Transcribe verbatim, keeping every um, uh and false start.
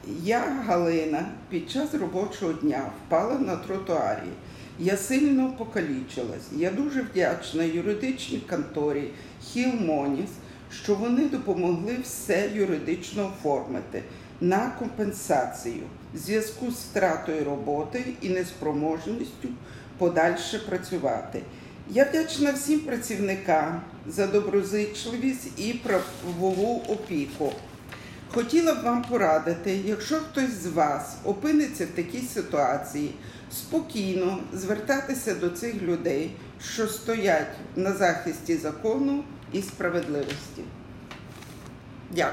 Я, Галина, під час робочого дня впала на тротуарі. Я сильно покалічилась. Я дуже вдячна юридичній конторі Хіл-Моніс, що вони допомогли все юридично оформити на компенсацію в зв'язку з втратою роботи і неспроможністю подальше працювати. Я вдячна всім працівникам за доброзичливість і правову опіку. Хотіла б вам порадити, якщо хтось з вас опиниться в такій ситуації, спокійно звертатися до цих людей, що стоять на захисті закону і справедливості.